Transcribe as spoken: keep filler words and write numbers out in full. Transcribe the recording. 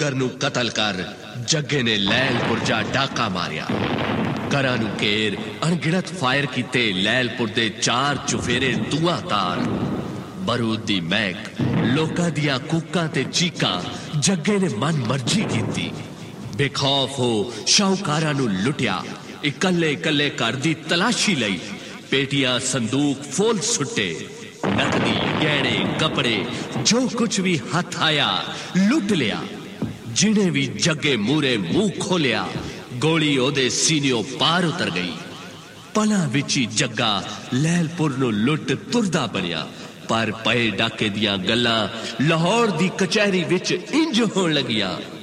डुग्गर नू कतल कर जग्गे ने लैलपुर जा डाका मारिया। घरां नू घेर अणगिणत फायर कीते लैलपुर दे चार चुफेरे धुआं तार। बरूद दी महक लोकां दियां कूकां ते चीकां जग्गे ने मन मर्जी कीती। बेखौफ हो शाहूकारां नू लुटिया। इकल्ले इकल्ले घर दी तलाशी लई। पेटियां संदूक फोल सुट्टे। नकदी गहने कपड़े जो कुछ भी हथ आया लुट लिया। जिन्हें भी जग्गे मूरे मुंह खोलिया गोली ओदे सीनियों पार उतर गई। पला विची जग्गा लैलपुर नू लुट तुरदा बनिया। पर पए डाके दियां गल्लां लाहौर दी कचहरी विच इंज होण लगियां।